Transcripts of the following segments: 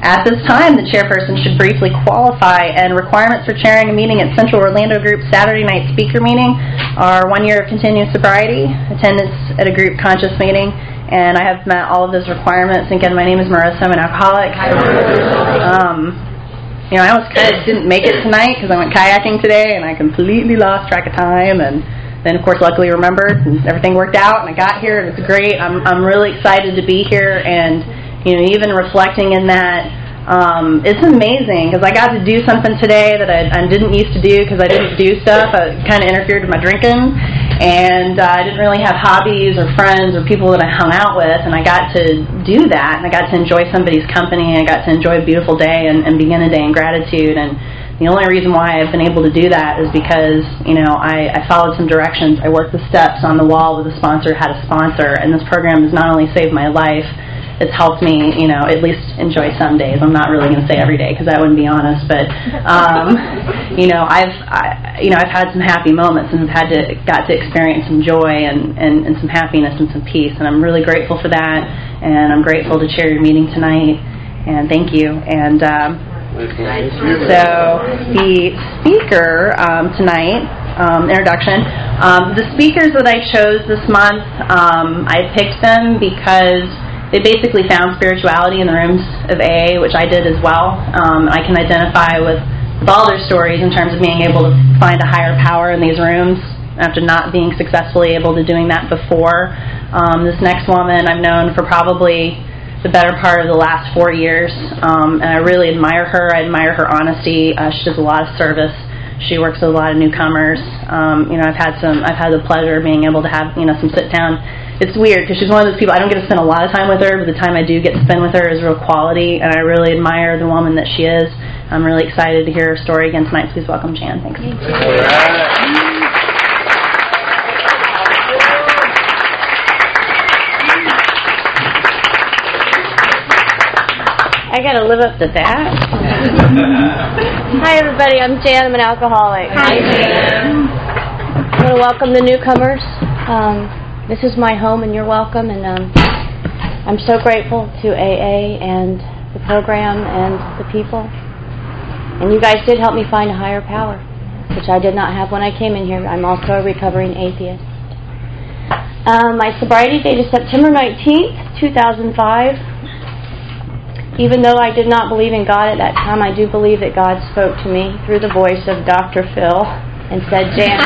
At this time, the chairperson should briefly qualify, and requirements for chairing a meeting at Central Orlando Group's Saturday night speaker meeting are 1 year of continuous sobriety, attendance at a group conscious meeting, and I have met all of those requirements. And again, my name is Marissa. I'm an alcoholic. I almost kind of didn't make it tonight because I went kayaking today, and I completely lost track of time, and then, of course, luckily remembered, and everything worked out, and I got here, and it's great. I'm really excited to be here, and, even reflecting in that, it's amazing, because I got to do something today that I didn't used to do because I didn't do stuff. It kind of interfered with my drinking, and I didn't really have hobbies or friends or people that I hung out with, and I got to do that, and I got to enjoy somebody's company, and I got to enjoy a beautiful day and begin a day in gratitude. And the only reason why I've been able to do that is because, I followed some directions. I worked the steps on the wall with a sponsor, had a sponsor, and this program has not only saved my life, it's helped me, at least enjoy some days. I'm not really going to say every day because that wouldn't be honest, but, I've had some happy moments and got to experience some joy and some happiness and some peace, and I'm really grateful for that, and I'm grateful to chair your meeting tonight, and thank you. And so the speaker tonight, introduction, the speakers that I chose this month, I picked them because they basically found spirituality in the rooms of AA, which I did as well. I can identify with all their stories in terms of being able to find a higher power in these rooms after not being successfully able to doing that before. This next woman I've known for probably the better part of the last 4 years, and I really admire her. I admire her honesty. She does a lot of service. She works with a lot of newcomers. I've had the pleasure of being able to have some sit down. It's weird because she's one of those people, I don't get to spend a lot of time with her, but the time I do get to spend with her is real quality, and I really admire the woman that she is. I'm really excited to hear her story again tonight. Please welcome Jan. Thanks. Thank you. I got to live up to that. Hi, everybody. I'm Jan. I'm an alcoholic. Hi, Jan. I want to welcome the newcomers. This is my home, and you're welcome. And I'm so grateful to AA and the program and the people. And you guys did help me find a higher power, which I did not have when I came in here. I'm also a recovering atheist. My sobriety date is September 19th, 2005. Even though I did not believe in God at that time, I do believe that God spoke to me through the voice of Dr. Phil and said, Jan,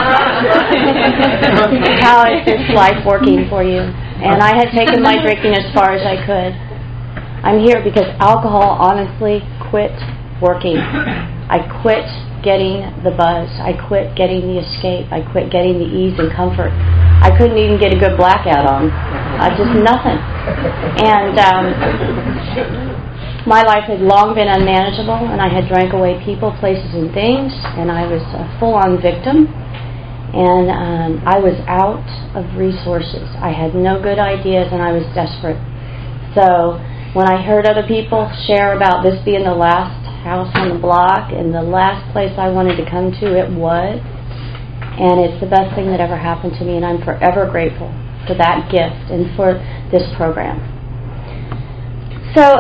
how is this life working for you? And I had taken my drinking as far as I could. I'm here because alcohol honestly quit working. I quit getting the buzz. I quit getting the escape. I quit getting the ease and comfort. I couldn't even get a good blackout on. Just nothing. And my life had long been unmanageable, and I had drank away people, places, and things, and I was a full-on victim, and I was out of resources. I had no good ideas, and I was desperate. So when I heard other people share about this being the last house on the block and the last place I wanted to come to, it was, and it's the best thing that ever happened to me, and I'm forever grateful for that gift and for this program. So,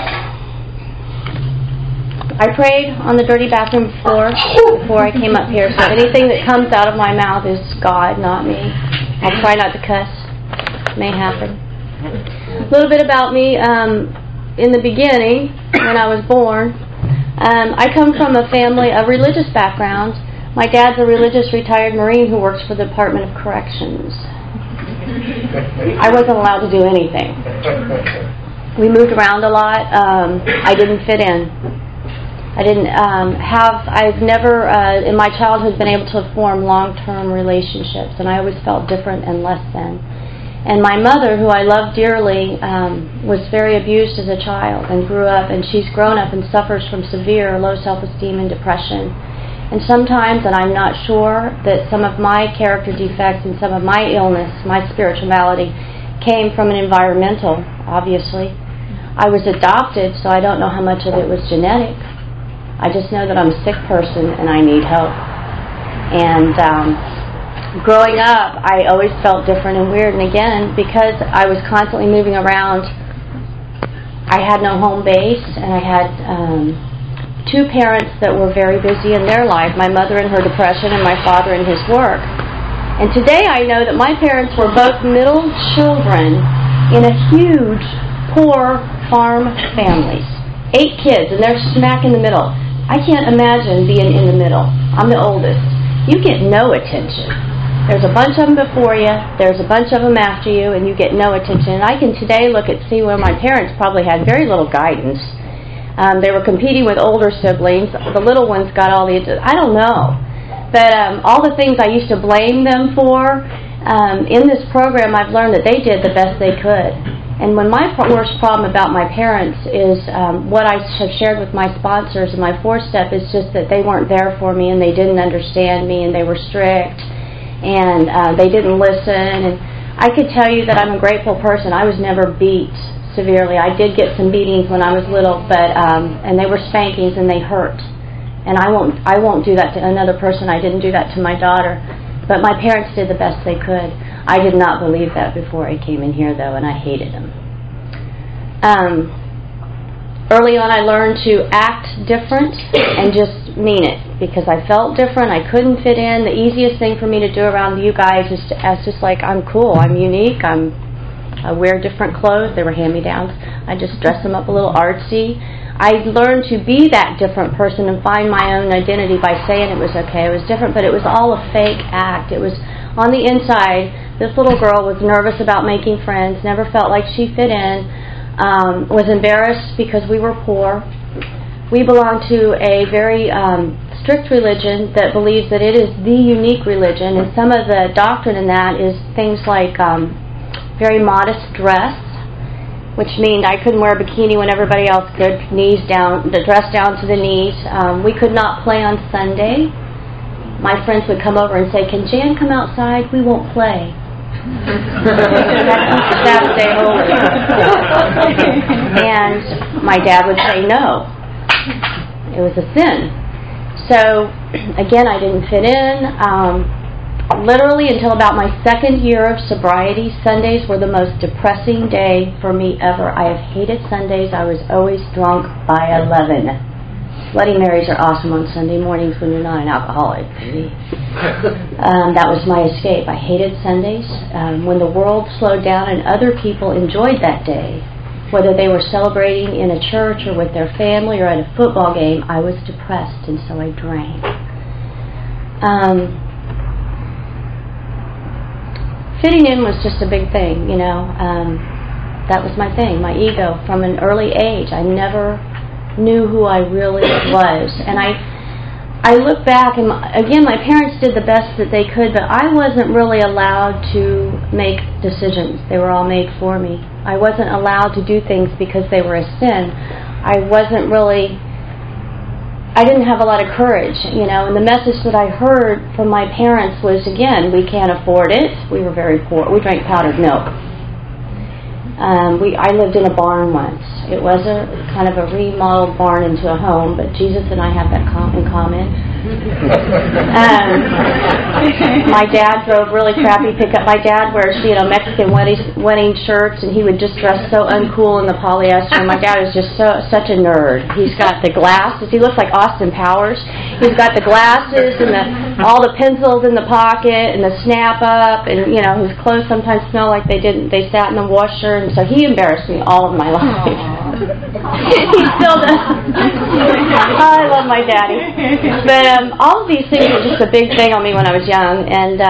I prayed on the dirty bathroom floor before I came up here, so anything that comes out of my mouth is God, not me. I'll try not to cuss. It may happen. A little bit about me. In the beginning, when I was born, I come from a family, a religious background. My dad's a religious retired Marine who works for the Department of Corrections. I wasn't allowed to do anything. We moved around a lot. I didn't fit in. I've never, in my childhood, been able to form long-term relationships, and I always felt different and less than. And my mother, who I love dearly, was very abused as a child and grew up, and she's grown up and suffers from severe low self-esteem and depression. And sometimes, and I'm not sure, that some of my character defects and some of my illness, my spirituality, came from an environmental, obviously. I was adopted, so I don't know how much of it was genetic. I just know that I'm a sick person and I need help. And growing up, I always felt different and weird. And again, because I was constantly moving around I had no home base, and I had two parents that were very busy in their life, my mother in her depression and my father in his work. And today I know that my parents were both middle children in a huge, poor farm families. 8 kids, and they're smack in the middle. I can't imagine being in the middle. I'm the oldest. You get no attention. There's a bunch of them before you, there's a bunch of them after you, and you get no attention. And I can today look at see where my parents probably had very little guidance. They were competing with older siblings. The little ones got all the attention. I don't know. But all the things I used to blame them for, in this program I've learned that they did the best they could. And when my worst problem about my parents is what I have shared with my sponsors, and my 4-step is just that they weren't there for me, and they didn't understand me, and they were strict, and they didn't listen. And I could tell you that I'm a grateful person. I was never beat severely. I did get some beatings when I was little, but and they were spankings, and they hurt. And I won't do that to another person. I didn't do that to my daughter. But my parents did the best they could. I did not believe that before I came in here, though, and I hated them. Early on, I learned to act different and just mean it, because I felt different. I couldn't fit in. The easiest thing for me to do around you guys is to act just like I'm cool. I'm unique. I wear different clothes. They were hand-me-downs. I just dress them up a little artsy. I learned to be that different person and find my own identity by saying it was okay. It was different, but it was all a fake act. It was on the inside. This little girl was nervous about making friends, never felt like she fit in, was embarrassed because we were poor. We belong to a very strict religion that believes that it is the unique religion, and some of the doctrine in that is things like very modest dress, which means I couldn't wear a bikini when everybody else could, knees down, the dress down to the knees. We could not play on Sunday. My friends would come over and say, "Can Jan come outside? We won't play." That would stay holy. And my dad would say no. It was a sin. So, again, I didn't fit in. Literally until about my 2nd year of sobriety, Sundays were the most depressing day for me ever. I have hated Sundays. I was always drunk by 11. Bloody Marys are awesome on Sunday mornings when you're not an alcoholic. That was my escape. I hated Sundays. When the world slowed down and other people enjoyed that day, whether they were celebrating in a church or with their family or at a football game, I was depressed, and so I drank. Fitting in was just a big thing, you know. That was my thing, my ego. From an early age, I never knew who I really was. And I look back, and again, my parents did the best that they could, but I wasn't really allowed to make decisions. They were all made for me. I wasn't allowed to do things because they were a sin. I didn't have a lot of courage, you know, and the message that I heard from my parents was, again, we can't afford it. We were very poor. We drank powdered milk. I lived in a barn once. It was a kind of a remodeled barn into a home, but Jesus and I have that in common. My dad drove really crappy pickup. My dad wears, Mexican wedding shirts, and he would just dress so uncool in the polyester. My dad is just such a nerd. He's got the glasses. He looks like Austin Powers. He's got the glasses and all the pencils in the pocket and the snap up, and his clothes sometimes smell like they sat in the washer, and so he embarrassed me all of my life. He still does. I love my daddy. But all of these things were just a big thing on me when I was young, and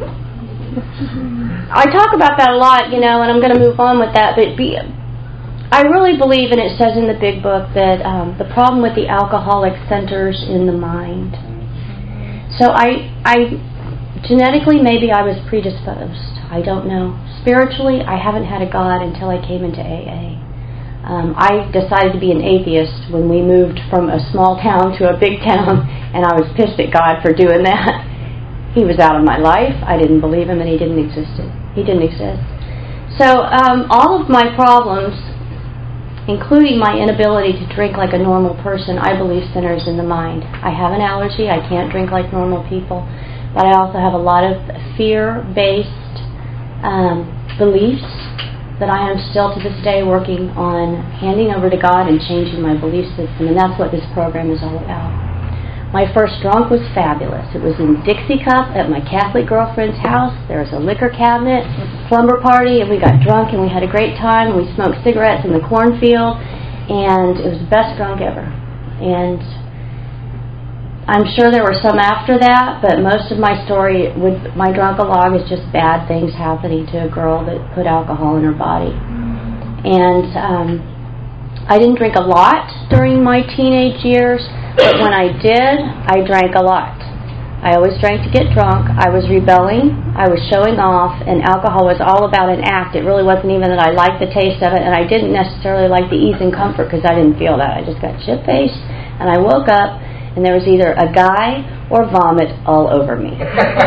I talk about that a lot, and I'm going to move on with that, but I really believe, and it says in the big book, that the problem with the alcoholic centers in the mind. So I genetically, maybe I was predisposed. I don't know. Spiritually, I haven't had a God until I came into AA. I decided to be an atheist when we moved from a small town to a big town, and I was pissed at God for doing that. He was out of my life. I didn't believe him, and he didn't exist. So all of my problems, including my inability to drink like a normal person, I believe centers in the mind. I have an allergy. I can't drink like normal people, but I also have a lot of fear-based beliefs that I am still to this day working on handing over to God and changing my belief system, and that's what this program is all about. My first drunk was fabulous. It was in Dixie Cup at my Catholic girlfriend's house. There was a liquor cabinet, slumber party, and we got drunk and we had a great time, and we smoked cigarettes in the cornfield, and it was the best drunk ever. And I'm sure there were some after that, but most of my story with my drunk-a-log is just bad things happening to a girl that put alcohol in her body. And I didn't drink a lot during my teenage years, but when I did, I drank a lot. I always drank to get drunk. I was rebelling. I was showing off, and alcohol was all about an act. It really wasn't even that I liked the taste of it, and I didn't necessarily like the ease and comfort because I didn't feel that. I just got shit-faced, and I woke up, and there was either a guy or vomit all over me.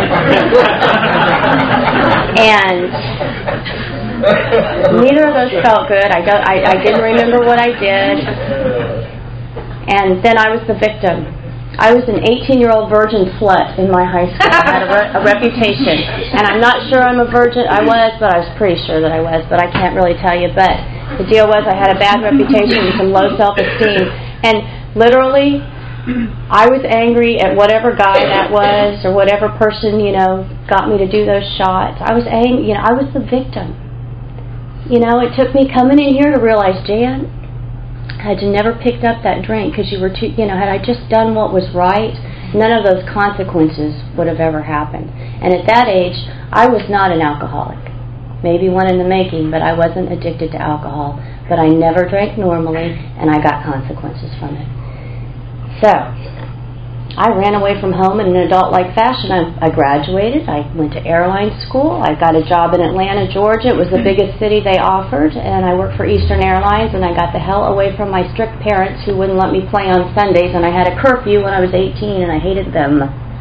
And neither of those felt good. I didn't remember what I did. And then I was the victim. I was an 18-year-old virgin slut in my high school. I had a reputation. And I'm not sure I'm a virgin. I was, but I was pretty sure that I was. But I can't really tell you. But the deal was I had a bad reputation and some low self-esteem. And literally, I was angry at whatever guy that was or whatever person, got me to do those shots. I was angry. I was the victim. It took me coming in here to realize, Jan, had you never picked up that drink because you were too, had I just done what was right, none of those consequences would have ever happened. And at that age, I was not an alcoholic. Maybe one in the making, but I wasn't addicted to alcohol. But I never drank normally, and I got consequences from it. So, I ran away from home in an adult-like fashion. I graduated. I went to airline school. I got a job in Atlanta, Georgia. It was the biggest city they offered, and I worked for Eastern Airlines, and I got the hell away from my strict parents who wouldn't let me play on Sundays, and I had a curfew when I was 18, and I hated them.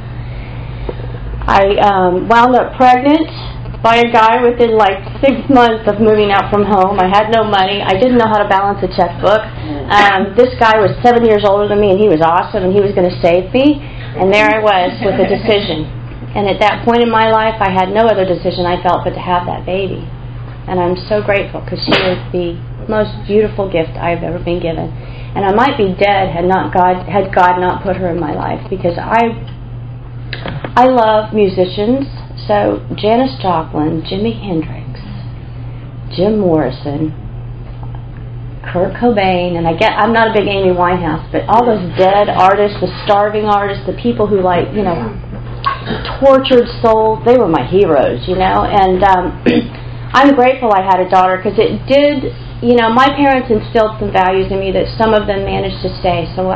I wound up pregnant by a guy within 6 months of moving out from home. I had no money. I didn't know how to balance a checkbook. This guy was 7 years older than me, and he was awesome, and he was going to save me. And there I was with a decision. And at that point in my life, I had no other decision, I felt, but to have that baby. And I'm so grateful because she was the most beautiful gift I've ever been given. And I might be dead had God not put her in my life, because I love musicians. So Janis Joplin, Jimi Hendrix, Jim Morrison, Kurt Cobain, and I'm not a big Amy Winehouse, but all those dead artists, the starving artists, the people who tortured souls, they were my heroes, and I'm grateful I had a daughter because it did, my parents instilled some values in me that some of them managed to stay. So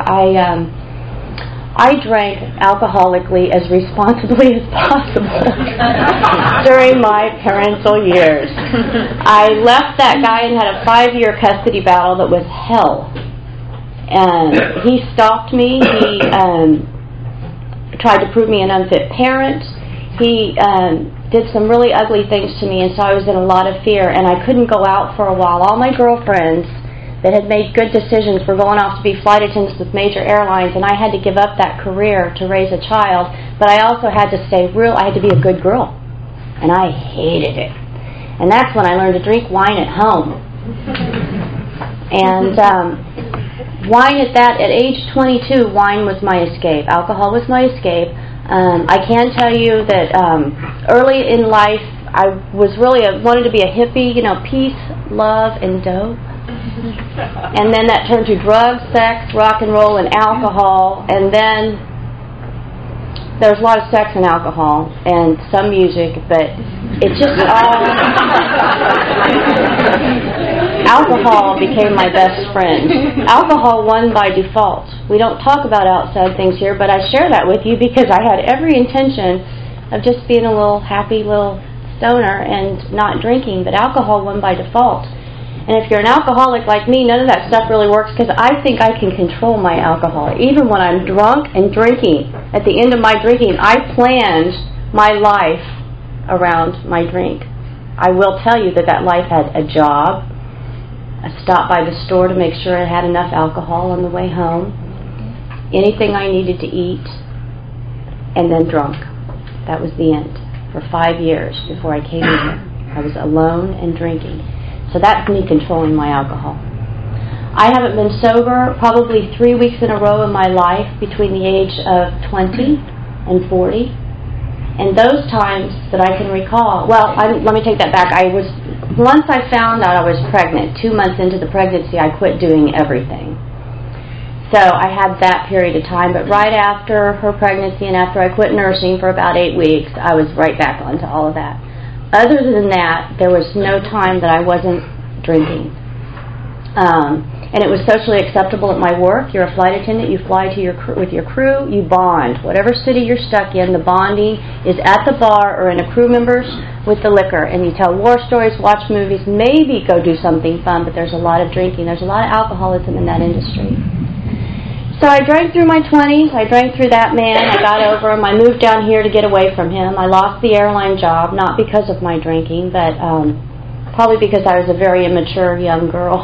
I drank alcoholically as responsibly as possible during my parental years. I left that guy and had a 5-year custody battle that was hell. And he stalked me. He tried to prove me an unfit parent. He did some really ugly things to me, and so I was in a lot of fear, and I couldn't go out for a while. All my girlfriends that had made good decisions were going off to be flight attendants with major airlines, and I had to give up that career to raise a child, but I also had to stay real. I had to be a good girl, and I hated it. And that's when I learned to drink wine at home. And wine at age 22, wine was my escape. Alcohol was my escape. I can tell you that early in life, I was wanted to be a hippie, peace, love, and dope. And then that turned to drugs, sex, rock and roll, and alcohol. And then there was a lot of sex and alcohol and some music, but it just all... Alcohol became my best friend. Alcohol won by default. We don't talk about outside things here, but I share that with you because I had every intention of just being a little happy little stoner and not drinking, but alcohol won by default. And if you're an alcoholic like me, none of that stuff really works because I think I can control my alcohol. Even when I'm drunk and drinking, at the end of my drinking, I planned my life around my drink. I will tell you that life had a job. I stopped by the store to make sure I had enough alcohol on the way home, anything I needed to eat, and then drunk. That was the end for 5 years before I came in here. I was alone and drinking. So that's me controlling my alcohol. I haven't been sober probably 3 weeks in a row in my life between the age of 20 and 40. And those times that I can recall, let me take that back. Once I found out I was pregnant, 2 months into the pregnancy, I quit doing everything. So I had that period of time, but right after her pregnancy and after I quit nursing for about 8 weeks, I was right back onto all of that. Other than that, there was no time that I wasn't drinking. And it was socially acceptable at my work. You're a flight attendant, you fly with your crew, you bond. Whatever city you're stuck in, the bonding is at the bar or in a crew members with the liquor. And you tell war stories, watch movies, maybe go do something fun, but there's a lot of drinking. There's a lot of alcoholism in that industry. So I drank through my 20s. I drank through that man. I got over him. I moved down here to get away from him. I lost the airline job, not because of my drinking, but probably because I was a very immature young girl.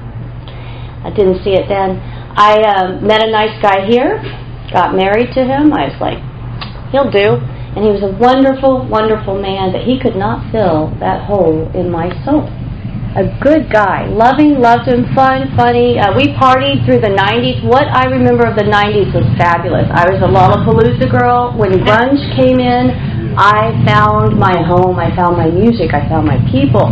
I didn't see it then. I met a nice guy here, got married to him. I was like, he'll do. And he was a wonderful, wonderful man, but he could not fill that hole in my soul. A good guy, loving, loved him, fun, funny. We partied through the 90s. What I remember of the 90s was fabulous. I was a Lollapalooza girl. When grunge came in, I found my home. I found my music. I found my people.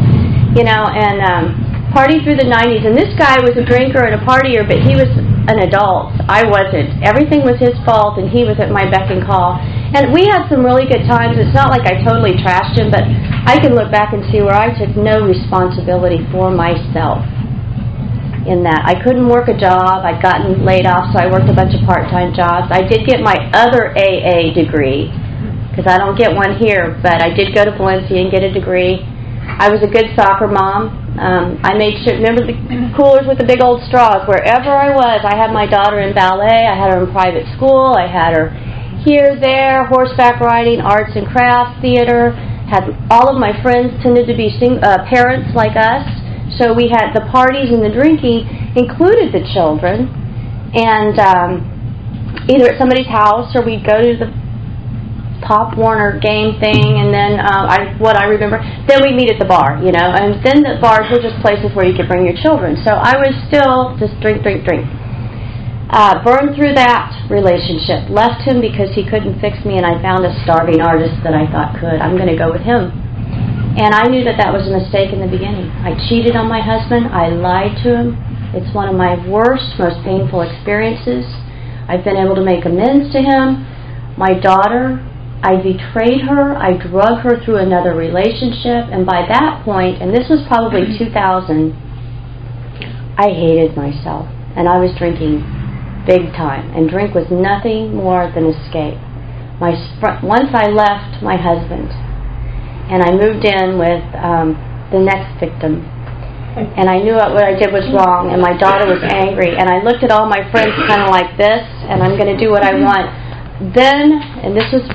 Partied through the 90s. And this guy was a drinker and a partier, but he was an adult. I wasn't. Everything was his fault, and he was at my beck and call. And we had some really good times. It's not like I totally trashed him, but I can look back and see where I took no responsibility for myself in that. I couldn't work a job. I'd gotten laid off, so I worked a bunch of part-time jobs. I did get my other AA degree, because I don't get one here, but I did go to Valencia and get a degree. I was a good soccer mom. I made sure, remember the coolers with the big old straws? Wherever I was, I had my daughter in ballet, I had her in private school, I had her here, there, horseback riding, arts and crafts, theater. Had all of my friends tended to be parents like us, so we had the parties and the drinking included the children, and either at somebody's house or we'd go to the Pop Warner game thing, and then what I remember, then we'd meet at the bar, and then the bars were just places where you could bring your children. So I was still just drink. Burned through that relationship, left him because he couldn't fix me, and I found a starving artist that I thought could. I'm going to go with him. And I knew that was a mistake in the beginning. I cheated on my husband. I lied to him. It's one of my worst, most painful experiences. I've been able to make amends to him. My daughter, I betrayed her. I drug her through another relationship. And by that point, and this was probably 2000, I hated myself. And I was drinking big time. And drink was nothing more than escape. Once I left my husband, and I moved in with the next victim, and I knew what I did was wrong, and my daughter was angry, and I looked at all my friends kind of like this, and I'm going to do what I want. Then, and this is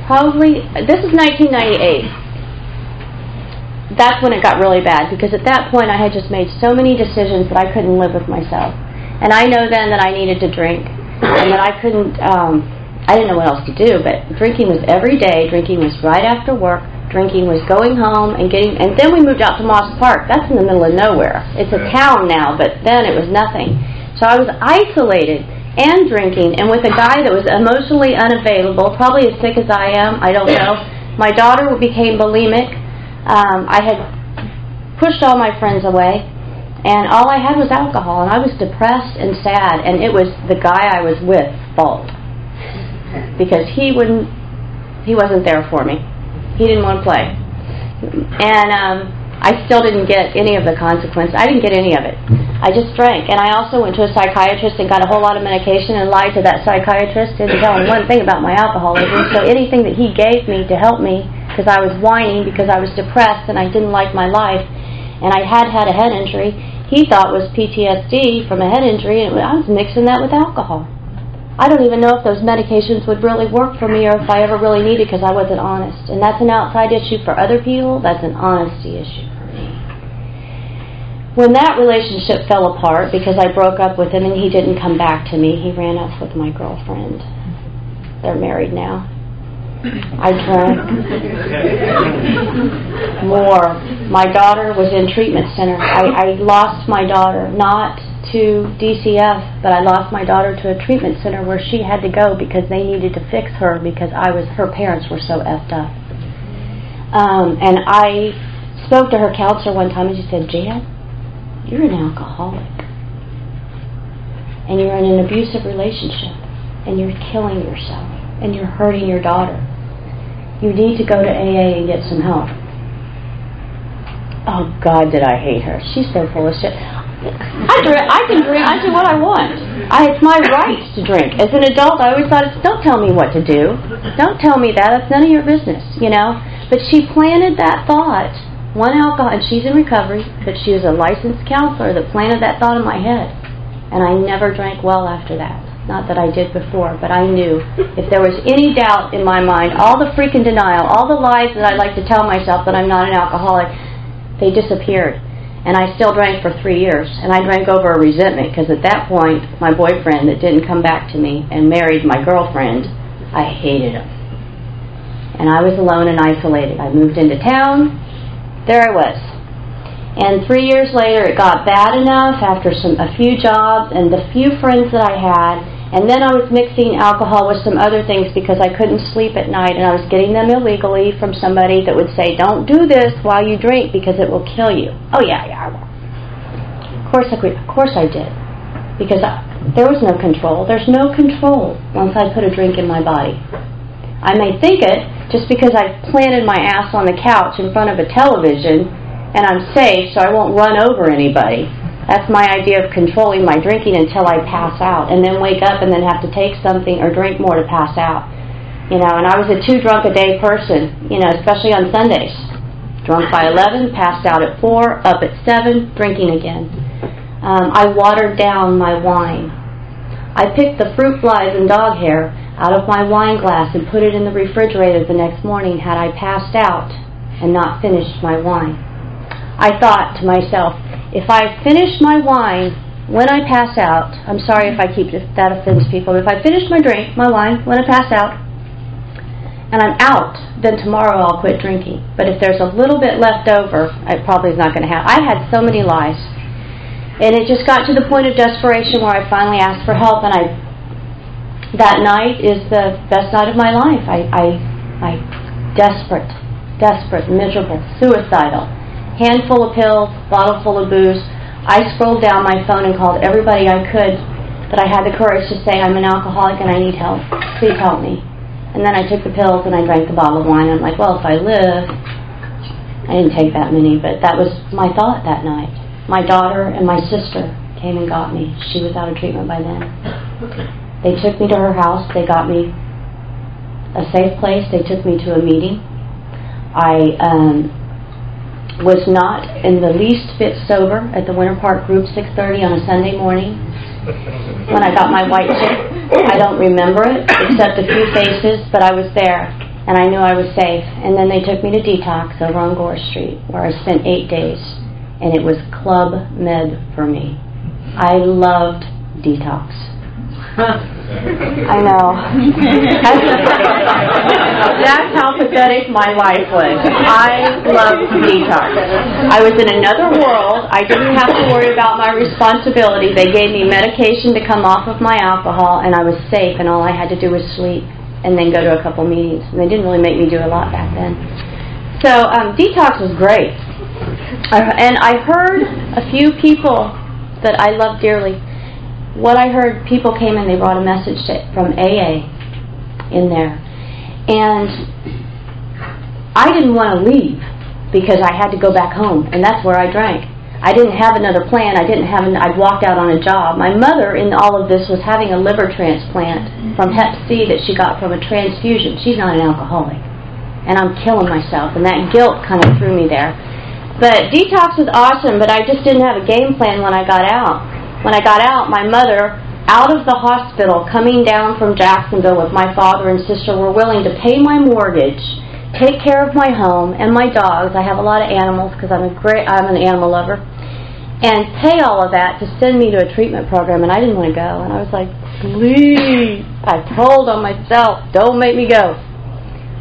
1998, that's when it got really bad, because at that point I had just made so many decisions that I couldn't live with myself. And I know then that I needed to drink, and that I couldn't, I didn't know what else to do, but drinking was every day, drinking was right after work, drinking was going home and then we moved out to Moss Park. That's in the middle of nowhere. It's a town now, but then it was nothing. So I was isolated and drinking, and with a guy that was emotionally unavailable, probably as sick as I am, I don't know. My daughter became bulimic. I had pushed all my friends away, and all I had was alcohol, and I was depressed and sad, and it was the guy I was with fault, because he wasn't there for me. He didn't want to play. And I still didn't get any of the consequence. I didn't get any of it. I just drank. And I also went to a psychiatrist and got a whole lot of medication and lied to that psychiatrist. Didn't tell him one thing about my alcoholism. So anything that he gave me to help me, because I was whining, because I was depressed and I didn't like my life, and I had a head injury, he thought was PTSD from a head injury, and I was mixing that with alcohol. I don't even know if those medications would really work for me or if I ever really needed, because I wasn't honest. And that's an outside issue for other people. That's an honesty issue for me. When that relationship fell apart, because I broke up with him and he didn't come back to me, he ran off with my girlfriend. They're married now. I drank more. My daughter was in treatment center. I lost my daughter, not to DCF, but I lost my daughter to a treatment center where she had to go because they needed to fix her because her parents were so effed up. And I spoke to her counselor one time and she said, "Jan, you're an alcoholic. And you're in an abusive relationship. And you're killing yourself. And you're hurting your daughter. You need to go to AA and get some help." Oh, God, did I hate her. She's so full of shit. I can drink. I do what I want. It's my right to drink. As an adult, I always thought, don't tell me what to do. Don't tell me that. That's none of your business, you know. But she planted that thought. One alcohol, and she's in recovery, but she was a licensed counselor that planted that thought in my head. And I never drank well after that. Not that I did before, but I knew if there was any doubt in my mind, all the freaking denial, all the lies that I like to tell myself that I'm not an alcoholic, they disappeared. And I still drank for 3 years. And I drank over a resentment because at that point, my boyfriend that didn't come back to me and married my girlfriend, I hated him. And I was alone and isolated. I moved into town. There I was. And 3 years later, it got bad enough after a few jobs and the few friends that I had. And then I was mixing alcohol with some other things because I couldn't sleep at night. And I was getting them illegally from somebody that would say, "Don't do this while you drink because it will kill you." Oh, yeah, I will. Of course I did. Because there was no control. There's no control once I put a drink in my body. I may think it just because I've planted my ass on the couch in front of a television and I'm safe so I won't run over anybody. That's my idea of controlling my drinking until I pass out and then wake up and then have to take something or drink more to pass out. You know, and I was a 2-drunk-a-day person, you know, especially on Sundays. Drunk by 11, passed out at 4, up at 7, drinking again. I watered down my wine. I picked the fruit flies and dog hair out of my wine glass and put it in the refrigerator the next morning had I passed out and not finished my wine. I thought to myself, if I finish my wine when I pass out, I'm sorry if that offends people, if I finish my wine when I pass out, and I'm out, then tomorrow I'll quit drinking. But if there's a little bit left over, it probably is not going to happen. I had so many lies. And it just got to the point of desperation where I finally asked for help, and that night is the best night of my life. I desperate, miserable, suicidal. Handful of pills, bottle full of booze. I scrolled down my phone and called everybody I could that I had the courage to say, "I'm an alcoholic and I need help. Please help me." And then I took the pills and I drank the bottle of wine. I'm like, well, if I live, I didn't take that many, but that was my thought that night. My daughter and my sister came and got me. She was out of treatment by then. They took me to her house. They got me a safe place. They took me to a meeting. I was not in the least bit sober at the Winter Park group 6:30 on a Sunday morning when I got my white chip. I don't remember it except a few faces, but I was there and I knew I was safe. And then they took me to Detox over on Gore Street where I spent 8 days, and it was Club Med for me. I loved Detox. I know. That's how pathetic my life was. I loved Detox. I was in another world. I didn't have to worry about my responsibility. They gave me medication to come off of my alcohol, and I was safe, and all I had to do was sleep and then go to a couple meetings. And they didn't really make me do a lot back then. So Detox was great. And I heard a few people that I love dearly. What I heard, people came and they brought a message from AA in there. And I didn't want to leave because I had to go back home, and that's where I drank. I didn't have another plan. I'd walked out on a job. My mother in all of this was having a liver transplant from Hep C that she got from a transfusion. She's not an alcoholic. And I'm killing myself, and that guilt kind of threw me there. But Detox was awesome, but I just didn't have a game plan when I got out. When I got out, my mother, out of the hospital, coming down from Jacksonville with my father and sister, were willing to pay my mortgage, take care of my home and my dogs. I have a lot of animals because I'm an animal lover. And pay all of that to send me to a treatment program, and I didn't want to go. And I was like, please, I told on myself, don't make me go.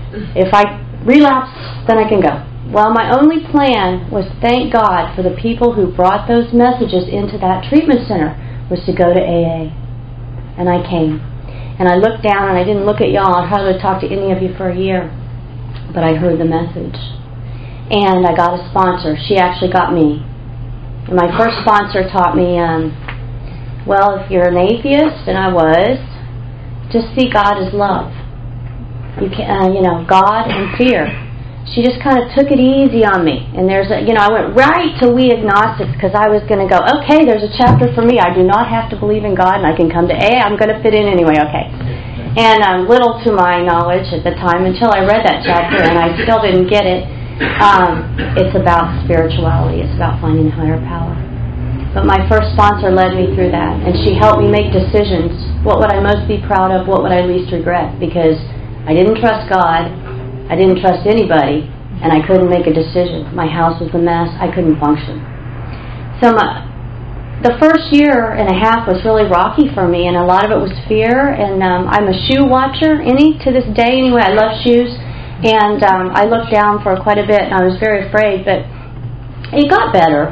If I relapse, then I can go. Well, my only plan was, thank God for the people who brought those messages into that treatment center, was to go to AA. And I came. And I looked down, and I didn't look at y'all. I hardly talked to any of you for a year. But I heard the message. And I got a sponsor. She actually got me. And my first sponsor taught me, well, if you're an atheist, and I was, just see God as love. You can, God and fear. She just kind of took it easy on me. And I went right to We Agnostics, because I was going to go, okay, there's a chapter for me. I do not have to believe in God, and I can come to AA. I'm going to fit in anyway, okay. And little to my knowledge at the time, until I read that chapter, and I still didn't get it, it's about spirituality. It's about finding a higher power. But my first sponsor led me through that, and she helped me make decisions. What would I most be proud of? What would I least regret? Because I didn't trust God, I didn't trust anybody, and I couldn't make a decision. My house was a mess. I couldn't function. So the first year and a half was really rocky for me, and a lot of it was fear. And I'm a shoe watcher, to this day anyway. I love shoes, and I looked down for quite a bit, and I was very afraid. But it got better.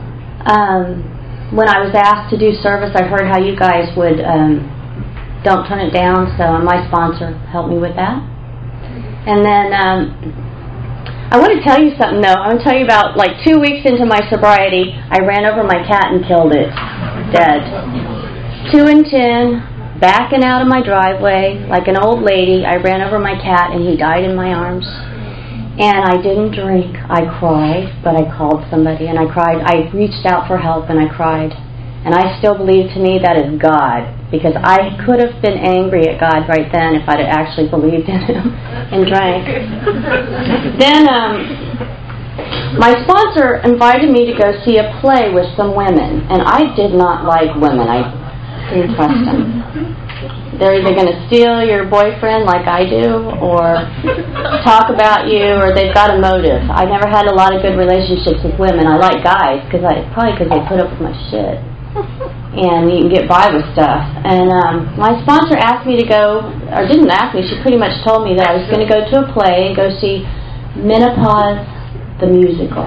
When I was asked to do service, I heard how you guys would don't turn it down. So my sponsor helped me with that. And then I want to tell you something, though. I want to tell you about, 2 weeks into my sobriety, I ran over my cat and killed it. Dead. 2 and 10, backing out of my driveway like an old lady. I ran over my cat, and he died in my arms. And I didn't drink. I cried, but I called somebody, and I cried. I reached out for help, and I cried. And I still believe, to me, that is God. Because I could have been angry at God right then if I'd actually believed in Him and drank. Then my sponsor invited me to go see a play with some women. And I did not like women. I didn't trust them. They're either going to steal your boyfriend like I do, or talk about you, or they've got a motive. I never had a lot of good relationships with women. I like guys, probably because they put up with my shit. And you can get by with stuff. And my sponsor asked me to go, or didn't ask me, she pretty much told me that I was going to go to a play and go see Menopause the Musical.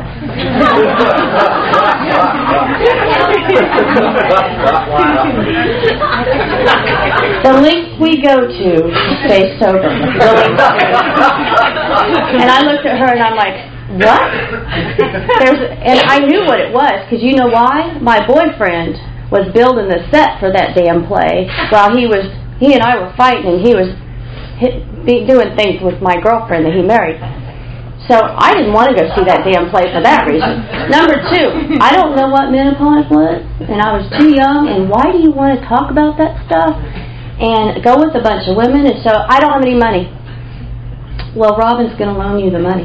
The lengths we go to stay sober. And I looked at her and I'm like, what? And I knew what it was, because you know why? My boyfriend was building the set for that damn play while he and I were fighting, and he was doing things with my girlfriend that he married. So I didn't want to go see that damn play for that reason. Number 2, I don't know what menopause was, and I was too young, and why do you want to talk about that stuff and go with a bunch of women? And so I don't have any money. Well, Robin's going to loan you the money.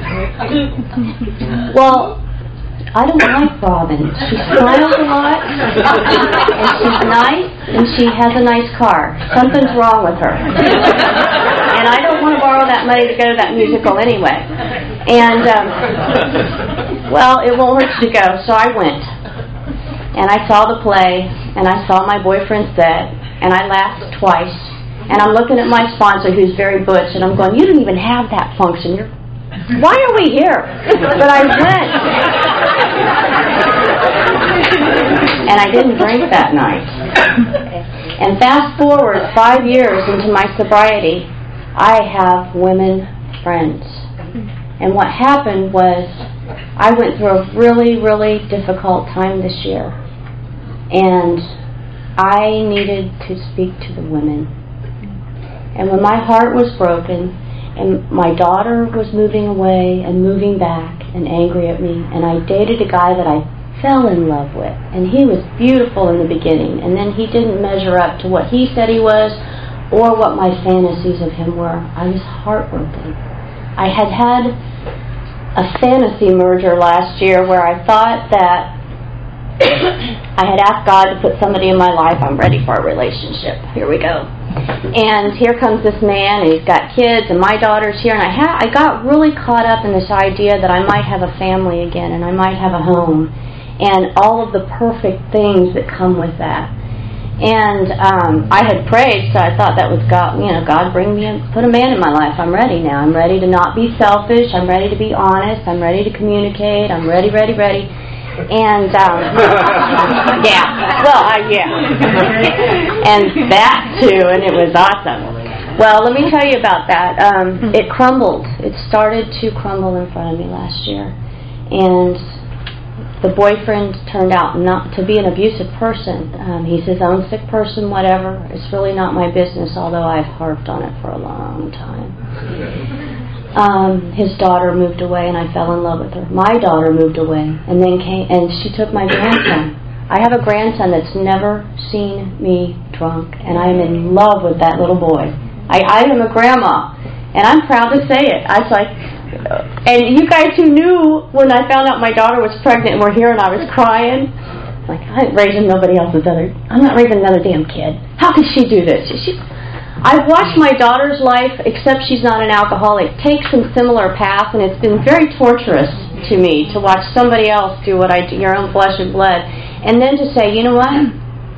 Well, I don't like Robin. She smiles a lot, and she's nice, and she has a nice car. Something's wrong with her. And I don't want to borrow that money to go to that musical anyway. And, well, it won't hurt you to go, so I went. And I saw the play, and I saw my boyfriend set, and I laughed twice. And I'm looking at my sponsor, who's very butch, and I'm going, you don't even have that function. Why are we here? But I went. And I didn't drink that night. And fast forward 5 years into my sobriety, I have women friends. And what happened was, I went through a really, really difficult time this year. And I needed to speak to the women. And when my heart was broken, and my daughter was moving away and moving back and angry at me, and I dated a guy that I fell in love with, and he was beautiful in the beginning, and then he didn't measure up to what he said he was or what my fantasies of him were. I was heartbroken. I had a fantasy merger last year where I thought that I had asked God to put somebody in my life. I'm ready for a relationship. Here we go. And here comes this man, and he's got kids, and my daughter's here, and I got really caught up in this idea that I might have a family again, and I might have a home, and all of the perfect things that come with that. And I had prayed, so I thought that was God. God put a man in my life. I'm ready now. I'm ready to not be selfish. I'm ready to be honest. I'm ready to communicate. I'm ready. And yeah. And that too, and it was awesome. Well, let me tell you about that. It crumbled. It started to crumble in front of me last year, and the boyfriend turned out not to be an abusive person. He's his own sick person, whatever. It's really not my business, although I've harped on it for a long time. His daughter moved away, and I fell in love with her. My daughter moved away, and then she took my grandson. I have a grandson that's never seen me drunk, and I am in love with that little boy. I am a grandma, and I'm proud to say it. I was like, and you guys who knew when I found out my daughter was pregnant and were here and I was crying, like, I'm not raising another damn kid. How could she do this? I've watched my daughter's life, except she's not an alcoholic, take some similar paths, and it's been very torturous to me to watch somebody else do what I do, your own flesh and blood, and then to say, you know what?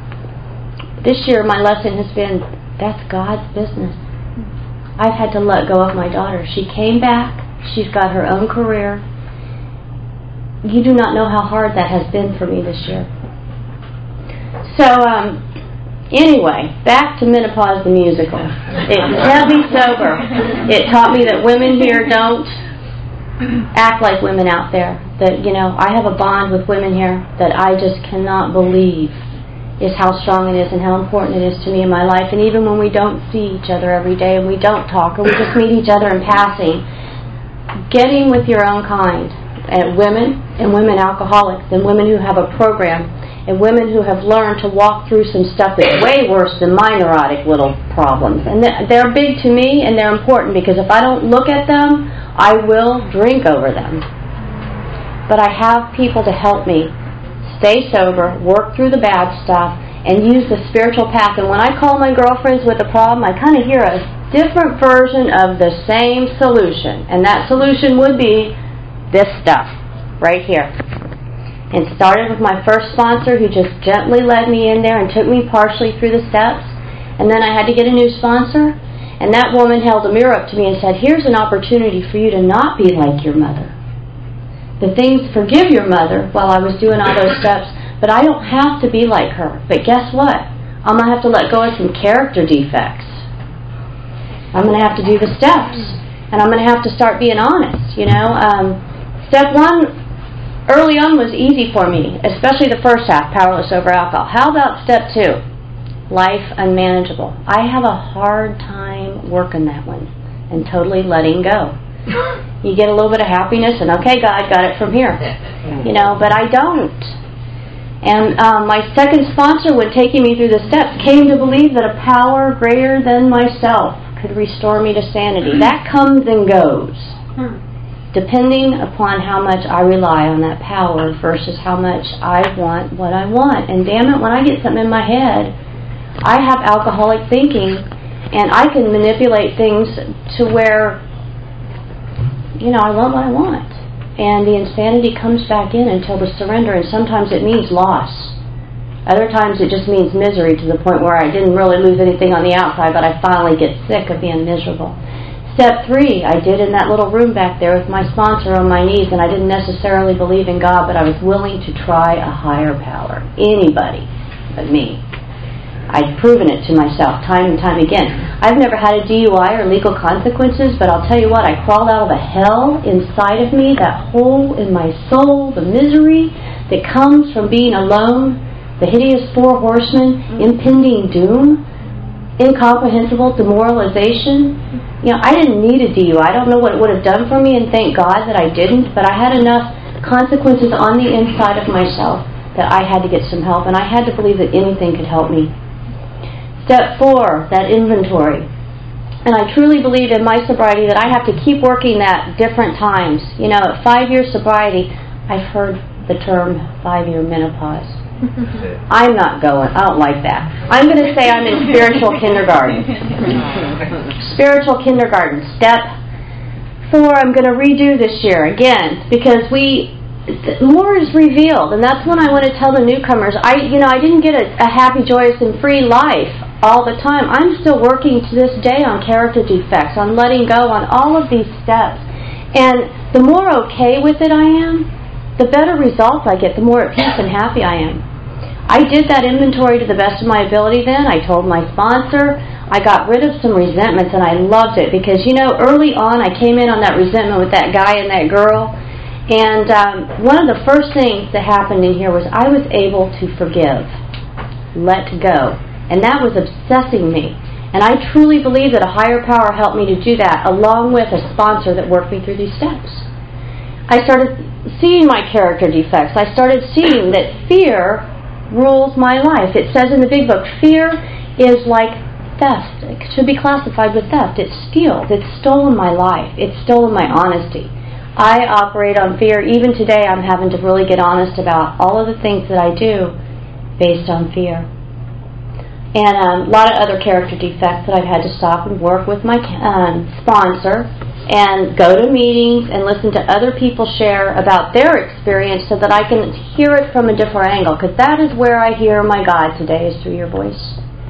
This year my lesson has been, that's God's business. I've had to let go of my daughter. She came back. She's got her own career. You do not know how hard that has been for me this year. So, anyway, back to Menopause the Musical. It kept me sober. It taught me that women here don't act like women out there. That, I have a bond with women here that I just cannot believe is how strong it is and how important it is to me in my life. And even when we don't see each other every day and we don't talk or we just meet each other in passing, getting with your own kind, and women alcoholics, and women who have a program, and women who have learned to walk through some stuff that's way worse than my neurotic little problems. And they're big to me, and they're important, because if I don't look at them, I will drink over them. But I have people to help me stay sober, work through the bad stuff, and use the spiritual path. And when I call my girlfriends with a problem, I kind of hear a different version of the same solution. And that solution would be this stuff right here. It started with my first sponsor, who just gently led me in there and took me partially through the steps. And then I had to get a new sponsor. And that woman held a mirror up to me and said, here's an opportunity for you to not be like your mother. Forgive your mother, while I was doing all those steps, but I don't have to be like her. But guess what? I'm going to have to let go of some character defects. I'm going to have to do the steps. And I'm going to have to start being honest, Step 1, early on, was easy for me, especially the first half, powerless over alcohol. How about Step 2? Life unmanageable. I have a hard time working that one and totally letting go. You get a little bit of happiness and, okay, God, got it from here. But I don't. And my second sponsor, when taking me through the steps, came to believe that a power greater than myself could restore me to sanity. That comes and goes, depending upon how much I rely on that power versus how much I want what I want. And damn it, when I get something in my head, I have alcoholic thinking, and I can manipulate things to where I want what I want. And the insanity comes back in until the surrender, and sometimes it means loss. Other times it just means misery to the point where I didn't really lose anything on the outside, but I finally get sick of being miserable. Step 3, I did in that little room back there with my sponsor on my knees, and I didn't necessarily believe in God, but I was willing to try a higher power. Anybody but me. I've proven it to myself time and time again. I've never had a DUI or legal consequences, but I'll tell you what, I crawled out of a hell inside of me, that hole in my soul, the misery that comes from being alone, the hideous 4 horsemen, impending doom, incomprehensible demoralization. I didn't need a DUI. I don't know what it would have done for me, and thank God that I didn't, but I had enough consequences on the inside of myself that I had to get some help, and I had to believe that anything could help me. Step 4, that inventory. And I truly believe in my sobriety that I have to keep working that different times. At 5-year sobriety, I've heard the term 5-year menopause. I'm not going. I don't like that. I'm going to say I'm in spiritual kindergarten. Spiritual kindergarten. Step 4, I'm going to redo this year again, because we more is revealed, and that's when I want to tell the newcomers. I didn't get a happy, joyous, and free life all the time. I'm still working to this day on character defects, on letting go, on all of these steps. And the more okay with it I am, the better results I get, the more at peace and happy I am. I did that inventory to the best of my ability then. I told my sponsor. I got rid of some resentments, and I loved it because, early on I came in on that resentment with that guy and that girl. And one of the first things that happened in here was I was able to forgive, let go. And that was obsessing me. And I truly believe that a higher power helped me to do that, along with a sponsor that worked me through these steps. I started seeing my character defects. I started seeing that fear rules my life. It says in the big book, fear is like theft. It should be classified with theft. It steals. It's stolen my life. It's stolen my honesty. I operate on fear. Even today I'm having to really get honest about all of the things that I do based on fear. And a lot of other character defects that I've had to stop and work with my sponsor and go to meetings and listen to other people share about their experience so that I can hear it from a different angle, because that is where I hear my God today, is through your voice.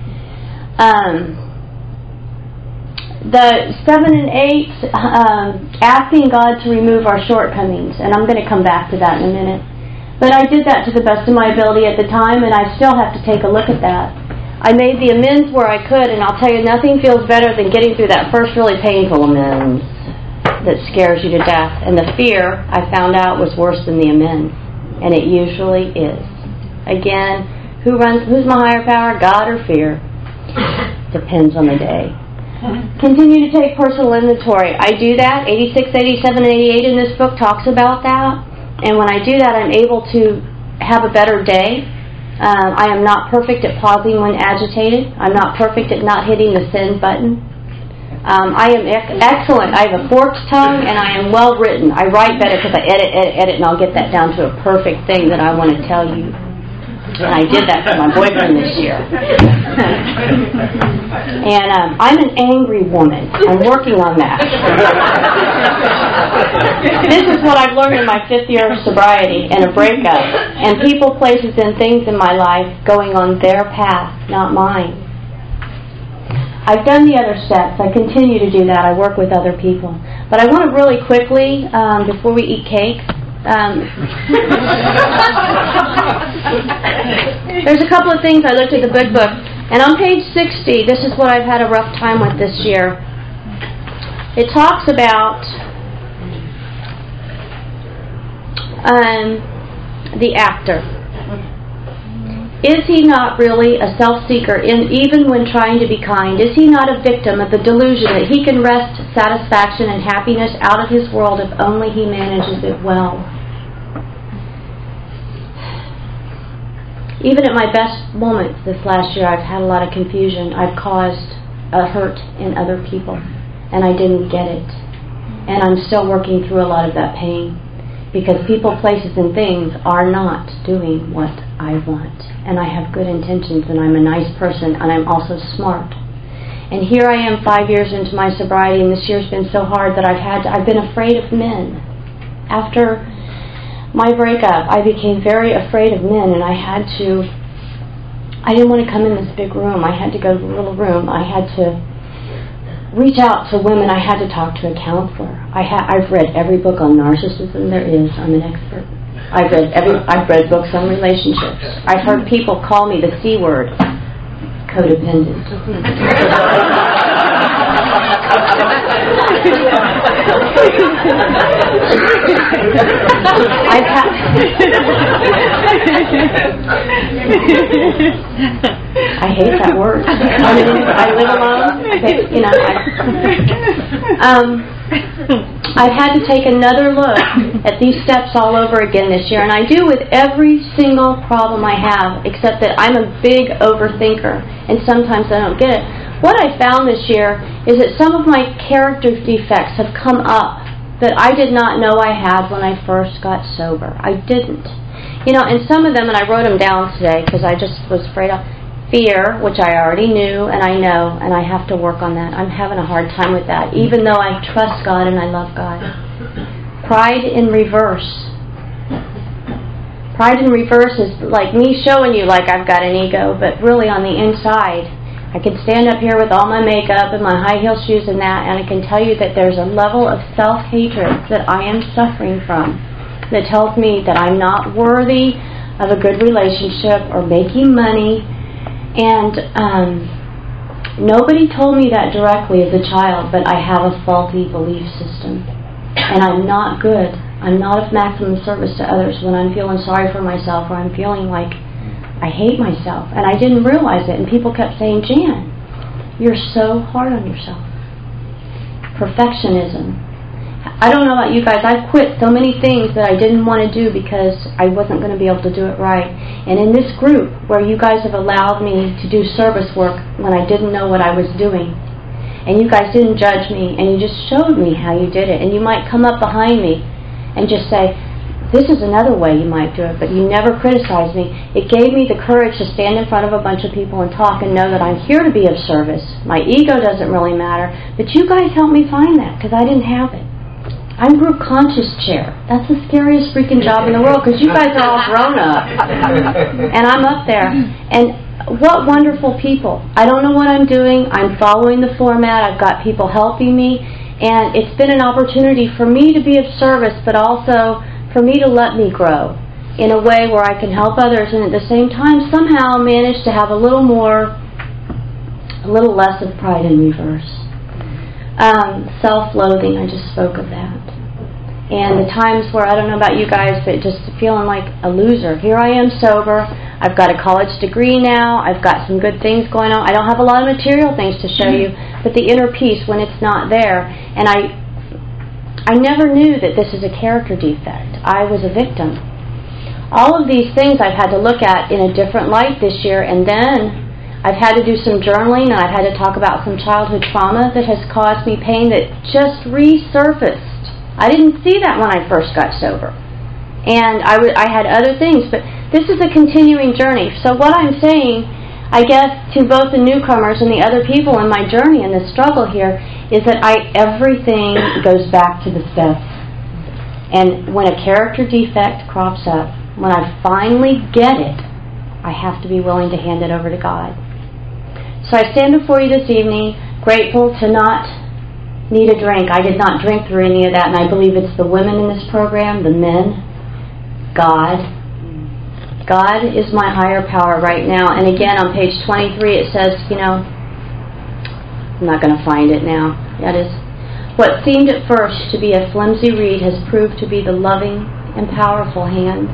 The 7 and 8, asking God to remove our shortcomings, and I'm going to come back to that in a minute. But I did that to the best of my ability at the time, and I still have to take a look at that. I made the amends where I could, and I'll tell you, nothing feels better than getting through that first really painful amends that scares you to death. And the fear, I found out, was worse than the amends, and it usually is. Again, who's my higher power, God or fear? Depends on the day. Continue to take personal inventory. I do that. 86, 87, and 88 in this book talks about that. And when I do that, I'm able to have a better day. I am not perfect at pausing when agitated. I'm not perfect at not hitting the send button. I am excellent. I have a forked tongue, and I am well written. I write better because I edit, and I'll get that down to a perfect thing that I want to tell you. And I did that for my boyfriend this year. And I'm an angry woman. I'm working on that. This is what I've learned in my 5th year of sobriety and a breakup. And people, places, and things in my life going on their path, not mine. I've done the other steps. I continue to do that. I work with other people. But I want to really quickly, before we eat cake, there's a couple of things I looked at the big book, and on page 60, this is what I've had a rough time with this year. It talks about the actor. Is he not really a self-seeker, even when trying to be kind? Is he not a victim of the delusion that he can wrest satisfaction and happiness out of his world if only he manages it well? Even at my best moments this last year, I've had a lot of confusion. I've caused a hurt in other people, and I didn't get it. And I'm still working through a lot of that pain, because people, places, and things are not doing what I want. And I have good intentions, and I'm a nice person, and I'm also smart. And here I am 5 years into my sobriety, and this year's been so hard that I've been afraid of men. After my breakup, I became very afraid of men, and I didn't want to come in this big room. I had to go to the little room. I had to reach out to women. I had to talk to a counselor. I've read every book on narcissism there is. I'm an expert. I've read books on relationships. I've heard people call me the C word, codependent. I hate that word. I live alone. I've had to take another look at these steps all over again this year, and I do with every single problem I have, except that I'm a big overthinker, and sometimes I don't get it. What I found this year is that some of my character defects have come up that I did not know I had when I first got sober. I didn't. And some of them, and I wrote them down today because I just was afraid of fear, which I already knew and I know, and I have to work on that. I'm having a hard time with that, even though I trust God and I love God. Pride in reverse. Pride in reverse is like me showing you like I've got an ego, but really on the inside, I can stand up here with all my makeup and my high heel shoes and that, and I can tell you that there's a level of self-hatred that I am suffering from that tells me that I'm not worthy of a good relationship or making money. And nobody told me that directly as a child, but I have a faulty belief system. And I'm not good. I'm not of maximum service to others when I'm feeling sorry for myself or I'm feeling like I hate myself. And I didn't realize it. And people kept saying, Jan, you're so hard on yourself. Perfectionism. I don't know about you guys. I've quit so many things that I didn't want to do because I wasn't going to be able to do it right. And in this group where you guys have allowed me to do service work when I didn't know what I was doing, and you guys didn't judge me, and you just showed me how you did it. And you might come up behind me and just say, this is another way you might do it, but you never criticized me. It gave me the courage to stand in front of a bunch of people and talk and know that I'm here to be of service. My ego doesn't really matter, but you guys helped me find that because I didn't have it. I'm group conscious chair. That's the scariest freaking job in the world because you guys are all grown up. And I'm up there. And what wonderful people. I don't know what I'm doing. I'm following the format. I've got people helping me. And it's been an opportunity for me to be of service, but also for me to let me grow in a way where I can help others and at the same time somehow manage to have a little less of pride in reverse. Self-loathing, I just spoke of that. And the times where, I don't know about you guys, but just feeling like a loser. Here I am sober. I've got a college degree now. I've got some good things going on. I don't have a lot of material things to show you, but the inner peace when it's not there. And I never knew that this is a character defect. I was a victim. All of these things I've had to look at in a different light this year, and then I've had to do some journaling, and I've had to talk about some childhood trauma that has caused me pain that just resurfaced. I didn't see that when I first got sober. And I had other things, but this is a continuing journey. So what I'm saying, I guess, to both the newcomers and the other people in my journey and the struggle here is that everything goes back to the steps. And when a character defect crops up, when I finally get it, I have to be willing to hand it over to God. So I stand before you this evening, grateful to not need a drink. I did not drink through any of that, and I believe it's the women in this program, the men, God. God is my higher power right now. And again, on page 23, it says, I'm not going to find it now. That is, what seemed at first to be a flimsy reed has proved to be the loving and powerful hand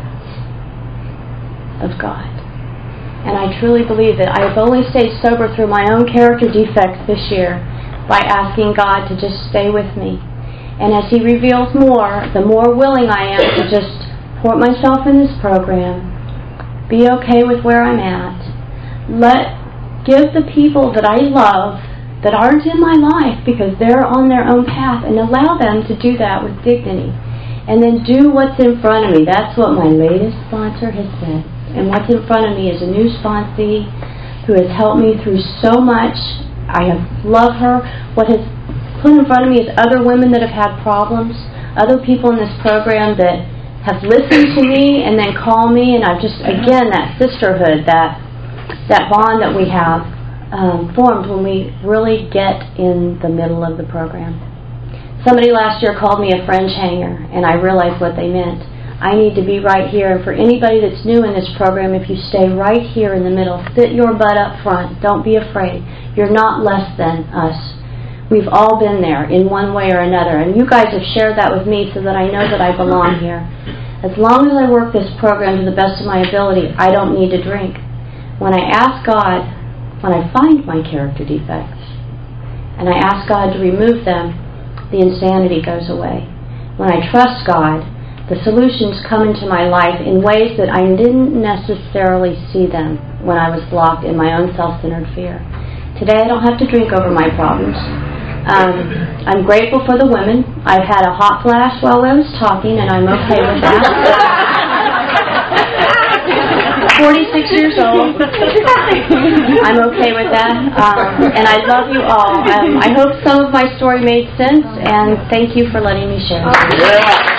of God. And I truly believe that I have only stayed sober through my own character defects this year by asking God to just stay with me. And as He reveals more, the more willing I am to just put myself in this program, be okay with where I'm at, give the people that I love that aren't in my life because they're on their own path, and allow them to do that with dignity. And then do what's in front of me. That's what my latest sponsor has said. And what's in front of me is a new sponsee who has helped me through so much. I love her. What has put in front of me is other women that have had problems, other people in this program that have listened to me and then call me, and I've just, again, that sisterhood, that bond that we have formed when we really get in the middle of the program. Somebody last year called me a fringe hanger, and I realized what they meant. I need to be right here. And for anybody that's new in this program, if you stay right here in the middle, sit your butt up front. Don't be afraid. You're not less than us. We've all been there in one way or another. And you guys have shared that with me so that I know that I belong here. As long as I work this program to the best of my ability, I don't need to drink. When I ask God, when I find my character defects, and I ask God to remove them, the insanity goes away. When I trust God, the solutions come into my life in ways that I didn't necessarily see them when I was blocked in my own self-centered fear. Today I don't have to drink over my problems. I'm grateful for the women. I've had a hot flash while I was talking, and I'm okay with that. 46 years old. I'm okay with that. And I love you all. I hope some of my story made sense, and thank you for letting me share.